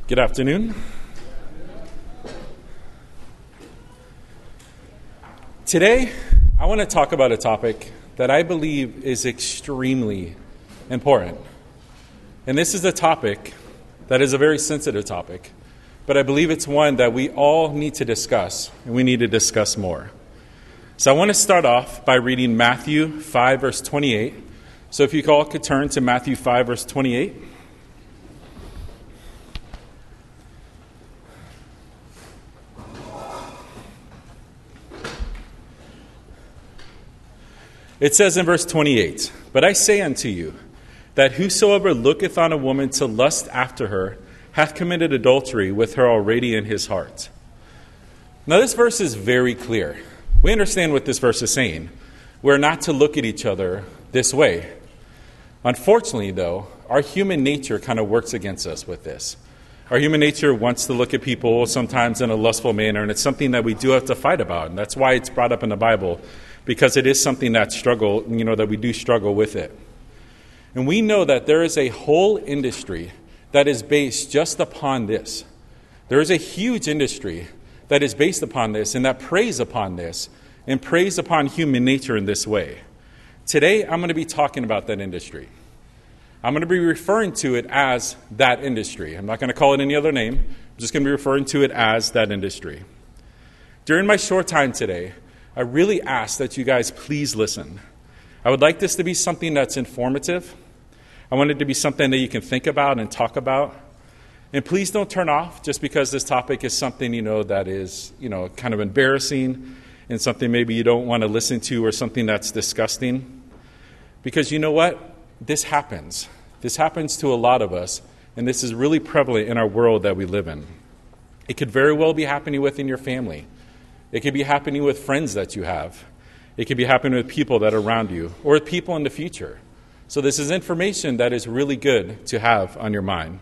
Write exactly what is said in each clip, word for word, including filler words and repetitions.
Good afternoon. Today, I want to talk about a topic that I believe is extremely important. And this is a topic that is a very sensitive topic, but I believe it's one that we all need to discuss, and we need to discuss more. So I want to start off by reading Matthew five, verse twenty-eight. So if you all could turn to Matthew five, verse twenty-eight. It says in verse twenty-eight, "But I say unto you, that whosoever looketh on a woman to lust after her, hath committed adultery with her already in his heart." Now this verse is very clear. We understand what this verse is saying. We're not to look at each other this way. Unfortunately, though, our human nature kind of works against us with this. Our human nature wants to look at people sometimes in a lustful manner, and it's something that we do have to fight about, and that's why it's brought up in the Bible, because it is something that struggle, you know, that we do struggle with it. And we know that there is a whole industry that is based just upon this. There is a huge industry that is based upon this and that preys upon this and preys upon human nature in this way. Today, I'm going to be talking about that industry. I'm going to be referring to it as that industry. I'm not going to call it any other name. I'm just going to be referring to it as that industry. During my short time today, I really ask that you guys please listen. I would like this to be something that's informative. I want it to be something that you can think about and talk about. And please don't turn off just because this topic is something, you know, that is, you know, kind of embarrassing and something maybe you don't want to listen to or something that's disgusting. Because you know what? This happens. This happens to a lot of us, and this is really prevalent in our world that we live in. It could very well be happening within your family. It could be happening with friends that you have. It could be happening with people that are around you or with people in the future. So this is information that is really good to have on your mind.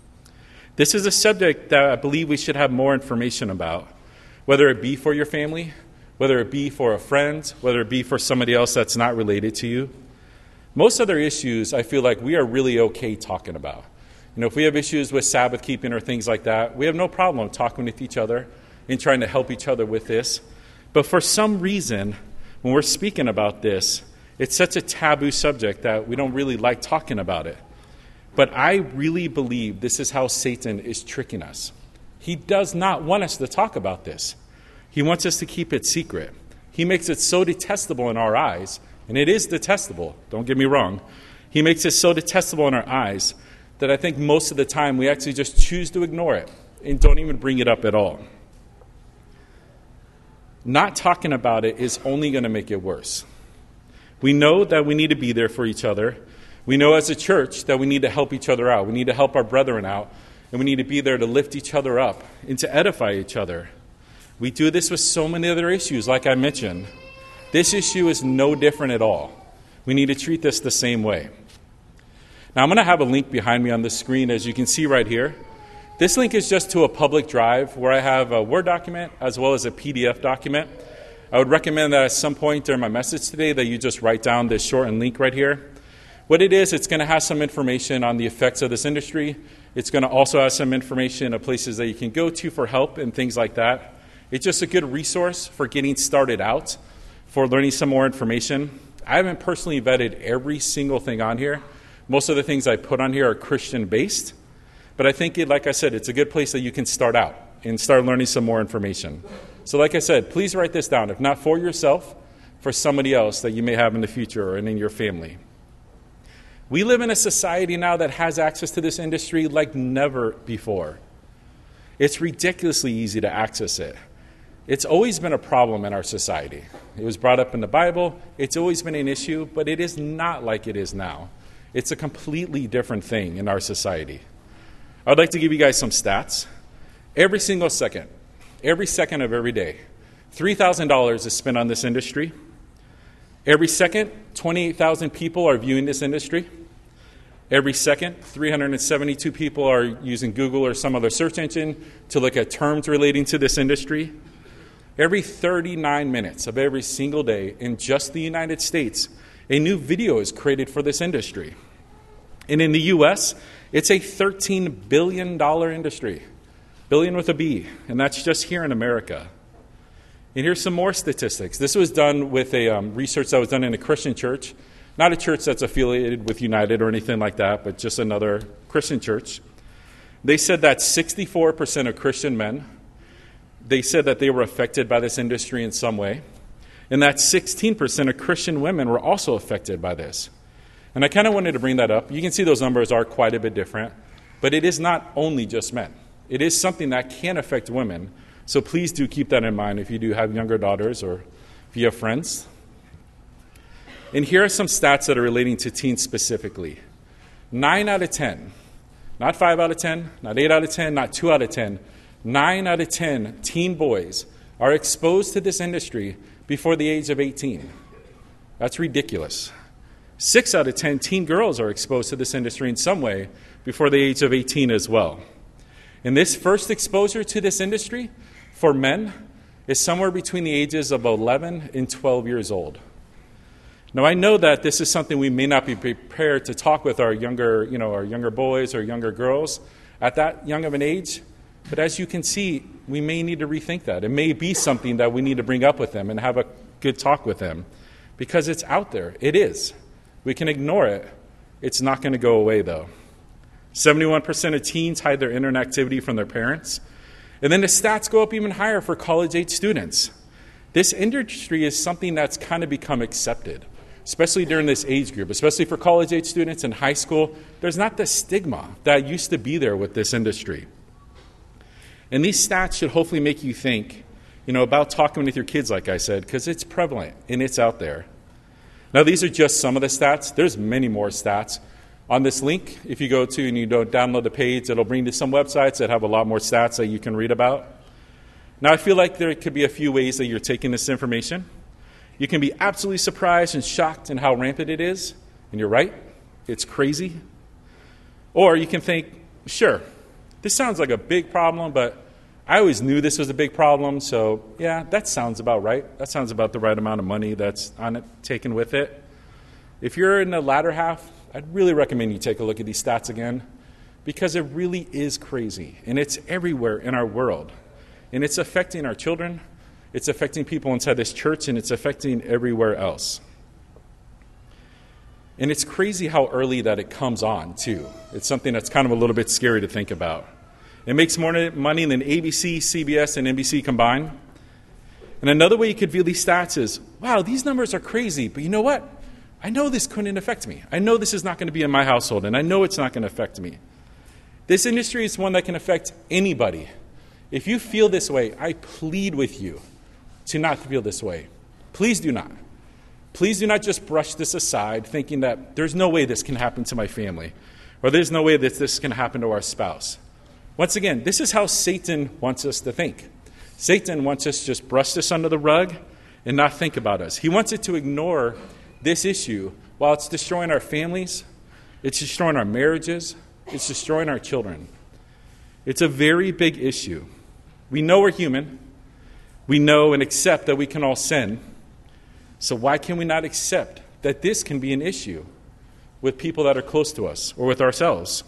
This is a subject that I believe we should have more information about, whether it be for your family, whether it be for a friend, whether it be for somebody else that's not related to you. Most other issues, I feel like we are really okay talking about. You know, if we have issues with Sabbath keeping or things like that, we have no problem talking with each other and trying to help each other with this. But for some reason, when we're speaking about this, it's such a taboo subject that we don't really like talking about it. But I really believe this is how Satan is tricking us. He does not want us to talk about this. He wants us to keep it secret. He makes it so detestable in our eyes, and it is detestable, don't get me wrong. He makes it so detestable in our eyes that I think most of the time we actually just choose to ignore it and don't even bring it up at all. Not talking about it is only going to make it worse. We know that we need to be there for each other. We know as a church that we need to help each other out. We need to help our brethren out. And we need to be there to lift each other up and to edify each other. We do this with so many other issues, like I mentioned. This issue is no different at all. We need to treat this the same way. Now, I'm going to have a link behind me on the screen, as you can see right here. This link is just to a public drive where I have a Word document as well as a P D F document. I would recommend that at some point during my message today that you just write down this shortened link right here. What it is, it's going to have some information on the effects of this industry. It's going to also have some information of places that you can go to for help and things like that. It's just a good resource for getting started out, for learning some more information. I haven't personally vetted every single thing on here. Most of the things I put on here are Christian-based. But I think, it, like I said, it's a good place that you can start out and start learning some more information. So like I said, please write this down, if not for yourself, for somebody else that you may have in the future or in your family. We live in a society now that has access to this industry like never before. It's ridiculously easy to access it. It's always been a problem in our society. It was brought up in the Bible. It's always been an issue, but it is not like it is now. It's a completely different thing in our society. I'd like to give you guys some stats. Every single second, every second of every day, three thousand dollars is spent on this industry. Every second, twenty-eight thousand people are viewing this industry. Every second, three hundred seventy-two people are using Google or some other search engine to look at terms relating to this industry. Every thirty-nine minutes of every single day in just the United States, a new video is created for this industry. And in the U S, It's a thirteen billion dollars industry, billion with a B, and that's just here in America. And here's some more statistics. This was done with a um, research that was done in a Christian church, not a church that's affiliated with United or anything like that, but just another Christian church. They said that sixty-four percent of Christian men, they said that they were affected by this industry in some way, and that sixteen percent of Christian women were also affected by this. And I kind of wanted to bring that up. You can see those numbers are quite a bit different, but it is not only just men. It is something that can affect women, so please do keep that in mind if you do have younger daughters or if you have friends. And here are some stats that are relating to teens specifically. Nine out of ten, not five out of ten, not eight out of ten, not two out of ten, nine out of ten teen boys are exposed to this industry before the age of eighteen. That's ridiculous. Six out of ten teen girls are exposed to this industry in some way before the age of eighteen as well. And this first exposure to this industry for men is somewhere between the ages of eleven and twelve years old. Now, I know that this is something we may not be prepared to talk with our younger, you know, our younger boys or younger girls at that young of an age, but as you can see, we may need to rethink that. It may be something that we need to bring up with them and have a good talk with them, because it's out there. It is. We can ignore it. It's not going to go away, though. seventy-one percent of teens hide their internet activity from their parents. And then the stats go up even higher for college-age students. This industry is something that's kind of become accepted, especially during this age group, especially for college-age students in high school. There's not the stigma that used to be there with this industry. And these stats should hopefully make you think, you know, about talking with your kids, like I said, because it's prevalent and it's out there. Now, these are just some of the stats. There's many more stats. On this link, if you go to and you don't download the page, it'll bring you to some websites that have a lot more stats that you can read about. Now, I feel like there could be a few ways that you're taking this information. You can be absolutely surprised and shocked in how rampant it is, and you're right, it's crazy. Or you can think, sure, this sounds like a big problem, but I always knew this was a big problem, so yeah, that sounds about right. That sounds about the right amount of money that's on it, taken with it. If you're in the latter half, I'd really recommend you take a look at these stats again, because it really is crazy, and it's everywhere in our world. And it's affecting our children, it's affecting people inside this church, and it's affecting everywhere else. And it's crazy how early that it comes on, too. It's something that's kind of a little bit scary to think about. It makes more money than A B C, C B S, and N B C combined. And another way you could view these stats is, wow, these numbers are crazy, but you know what? I know this couldn't affect me. I know this is not going to be in my household, and I know it's not going to affect me. This industry is one that can affect anybody. If you feel this way, I plead with you to not feel this way. Please do not. Please do not just brush this aside thinking that there's no way this can happen to my family, or there's no way that this can happen to our spouse. Once again, this is how Satan wants us to think. Satan wants us to just brush this under the rug and not think about us. He wants it to ignore this issue while it's destroying our families, it's destroying our marriages, it's destroying our children. It's a very big issue. We know we're human. We know and accept that we can all sin. So why can we not accept that this can be an issue with people that are close to us or with ourselves?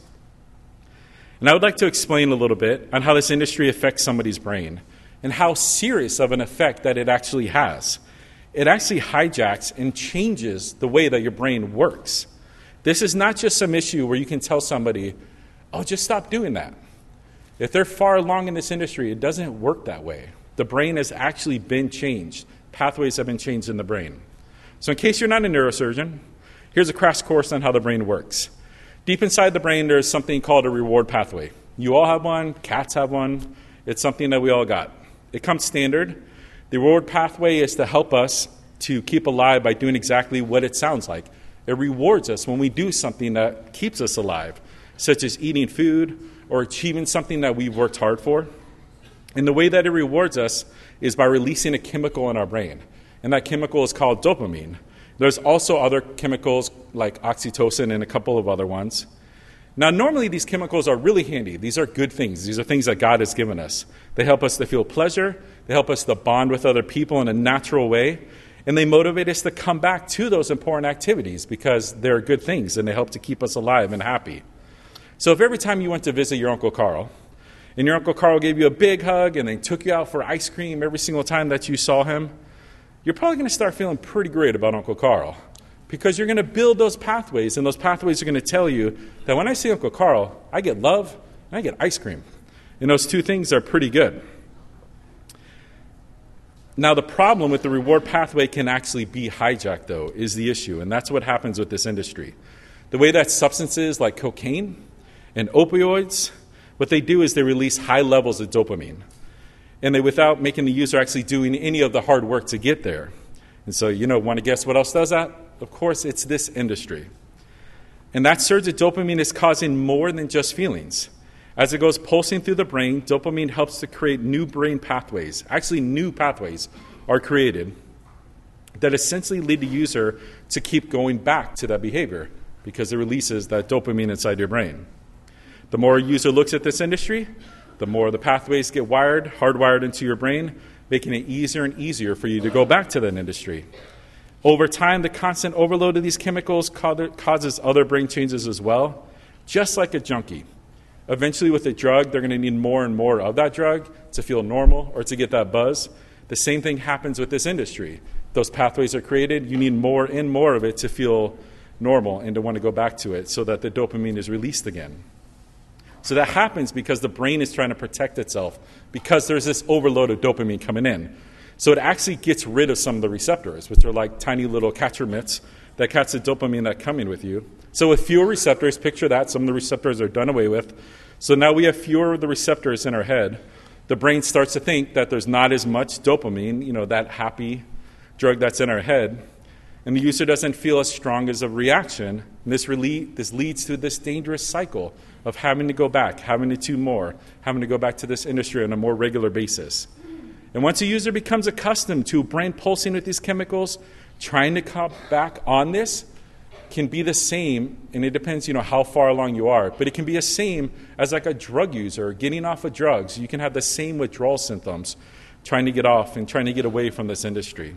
And I would like to explain a little bit on how this industry affects somebody's brain and how serious of an effect that it actually has. It actually hijacks and changes the way that your brain works. This is not just some issue where you can tell somebody, oh, just stop doing that. If they're far along in this industry, it doesn't work that way. The brain has actually been changed. Pathways have been changed in the brain. So in case you're not a neurosurgeon, here's a crash course on how the brain works. Deep inside the brain, there's something called a reward pathway. You all have one. Cats have one. It's something that we all got. It comes standard. The reward pathway is to help us to keep alive by doing exactly what it sounds like. It rewards us when we do something that keeps us alive, such as eating food or achieving something that we've worked hard for. And the way that it rewards us is by releasing a chemical in our brain. And that chemical is called dopamine. There's also other chemicals like oxytocin and a couple of other ones. Now, normally these chemicals are really handy. These are good things. These are things that God has given us. They help us to feel pleasure. They help us to bond with other people in a natural way. And they motivate us to come back to those important activities because they're good things and they help to keep us alive and happy. So if every time you went to visit your Uncle Carl, and your Uncle Carl gave you a big hug and then took you out for ice cream every single time that you saw him, you're probably going to start feeling pretty great about Uncle Carl, because you're going to build those pathways, and those pathways are going to tell you that when I see Uncle Carl, I get love and I get ice cream. And those two things are pretty good. Now, the problem with the reward pathway can actually be hijacked, though, is the issue, and that's what happens with this industry. The way that substances like cocaine and opioids, what they do is they release high levels of dopamine, and they, without making the user actually doing any of the hard work to get there. And so, you know, want to guess what else does that? Of course, it's this industry. And that surge of dopamine is causing more than just feelings. As it goes pulsing through the brain, dopamine helps to create new brain pathways. Actually, new pathways are created that essentially lead the user to keep going back to that behavior because it releases that dopamine inside your brain. The more a user looks at this industry, the more the pathways get wired, hardwired into your brain, making it easier and easier for you to go back to that industry. Over time, the constant overload of these chemicals causes other brain changes as well, just like a junkie. Eventually, with a drug, they're going to need more and more of that drug to feel normal or to get that buzz. The same thing happens with this industry. Those pathways are created. You need more and more of it to feel normal and to want to go back to it so that the dopamine is released again. So that happens because the brain is trying to protect itself because there's this overload of dopamine coming in. So it actually gets rid of some of the receptors, which are like tiny little catcher mitts that catch the dopamine that come in with you. So with fewer receptors, picture that, some of the receptors are done away with. So now we have fewer of the receptors in our head. The brain starts to think that there's not as much dopamine, you know, that happy drug that's in our head. And the user doesn't feel as strong as a reaction. And this, really, this leads to this dangerous cycle of having to go back, having to do more, having to go back to this industry on a more regular basis. And once a user becomes accustomed to brain pulsing with these chemicals, trying to come back on this can be the same, and it depends, you know, how far along you are, but it can be the same as like a drug user getting off of drugs. You can have the same withdrawal symptoms trying to get off and trying to get away from this industry.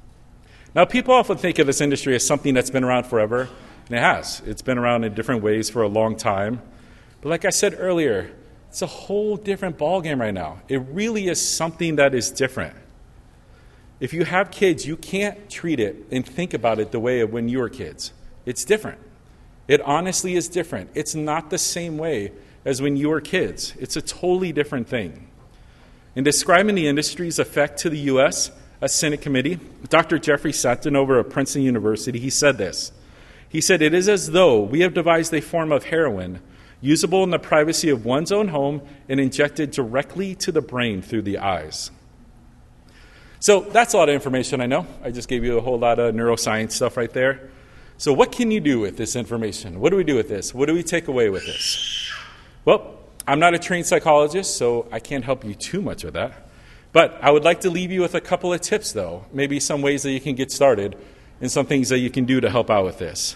Now, people often think of this industry as something that's been around forever, and it has. It's been around in different ways for a long time. But like I said earlier, it's a whole different ballgame right now. It really is something that is different. If you have kids, you can't treat it and think about it the way of when you were kids. It's different. It honestly is different. It's not the same way as when you were kids. It's a totally different thing. In describing the industry's effect to the U S, a Senate committee, Doctor Jeffrey Sutton over at Princeton University, he said this. He said, "It is as though we have devised a form of heroin usable in the privacy of one's own home and injected directly to the brain through the eyes." So that's a lot of information, I know. I just gave you a whole lot of neuroscience stuff right there. So what can you do with this information? What do we do with this? What do we take away with this? Well, I'm not a trained psychologist, so I can't help you too much with that. But I would like to leave you with a couple of tips, though. Maybe some ways that you can get started and some things that you can do to help out with this.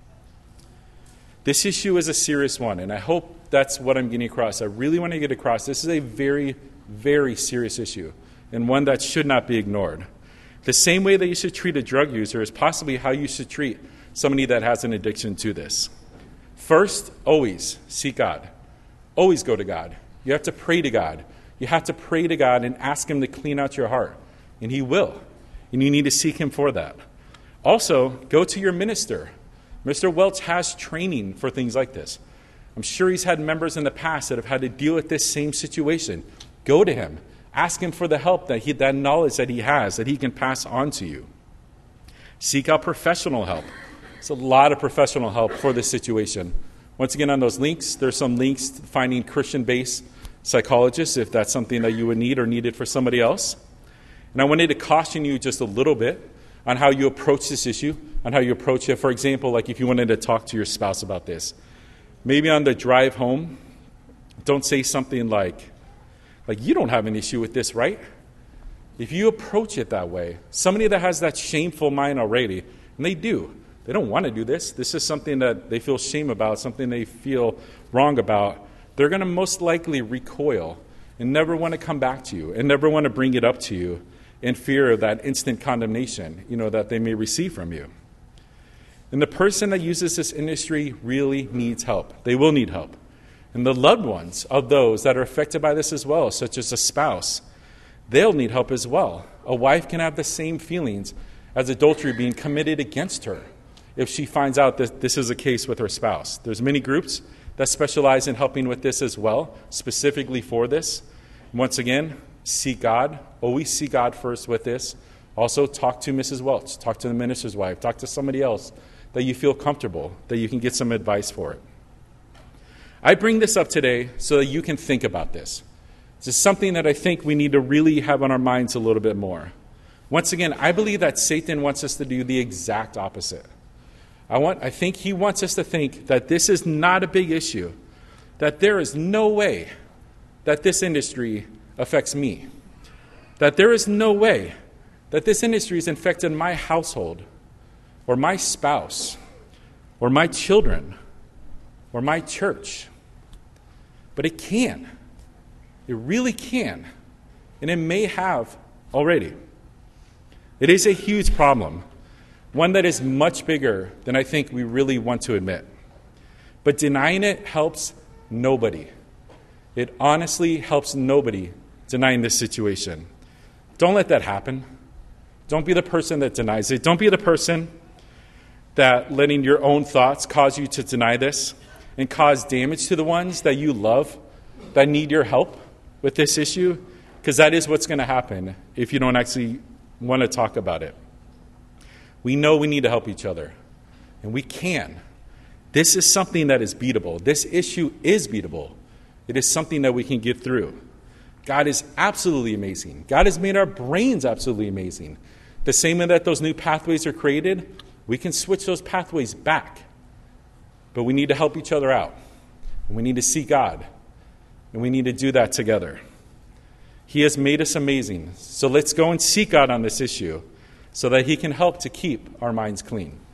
This issue is a serious one, and I hope that's what I'm getting across. I really want to get across. This is a very, very serious issue, and one that should not be ignored. The same way that you should treat a drug user is possibly how you should treat somebody that has an addiction to this. First, always seek God. Always go to God. You have to pray to God. You have to pray to God and ask Him to clean out your heart, and He will. And you need to seek Him for that. Also, go to your minister. Mister Welch has training for things like this. I'm sure he's had members in the past that have had to deal with this same situation. Go to him. Ask him for the help, that he, that knowledge that he has, that he can pass on to you. Seek out professional help. There's a lot of professional help for this situation. Once again, on those links, there's some links to finding Christian-based psychologists if that's something that you would need or needed for somebody else. And I wanted to caution you just a little bit on how you approach this issue, on how you approach it. For example, like if you wanted to talk to your spouse about this, maybe on the drive home, don't say something like, like, you don't have an issue with this, right? If you approach it that way, somebody that has that shameful mind already, and they do, they don't want to do this. This is something that they feel shame about, something they feel wrong about. They're going to most likely recoil and never want to come back to you and never want to bring it up to you in fear of that instant condemnation, you know, that they may receive from you. And the person that uses this industry really needs help. They will need help. And the loved ones of those that are affected by this as well, such as a spouse, they'll need help as well. A wife can have the same feelings as adultery being committed against her if she finds out that this is a case with her spouse. There's many groups that specialize in helping with this as well, specifically for this. Once again, seek God. Always seek God first with this. Also, talk to Missus Welch. Talk to the minister's wife. Talk to somebody else that you feel comfortable, that you can get some advice for it. I bring this up today so that you can think about this. This is something that I think we need to really have on our minds a little bit more. Once again, I believe that Satan wants us to do the exact opposite. I want, I think he wants us to think that this is not a big issue, that there is no way that this industry affects me, that there is no way that this industry has infected my household or my spouse or my children or my church. But it can. It really can. And it may have already. It is a huge problem. One that is much bigger than I think we really want to admit. But denying it helps nobody. It honestly helps nobody denying this situation. Don't let that happen. Don't be the person that denies it. Don't be the person that letting your own thoughts cause you to deny this and cause damage to the ones that you love that need your help with this issue, because that is what's going to happen if you don't actually want to talk about it. We know we need to help each other, and we can. This is something that is beatable. This issue is beatable. It is something that we can get through. God is absolutely amazing. God has made our brains absolutely amazing. The same way that those new pathways are created, we can switch those pathways back. But we need to help each other out. And we need to seek God. And we need to do that together. He has made us amazing. So let's go and seek God on this issue so that he can help to keep our minds clean.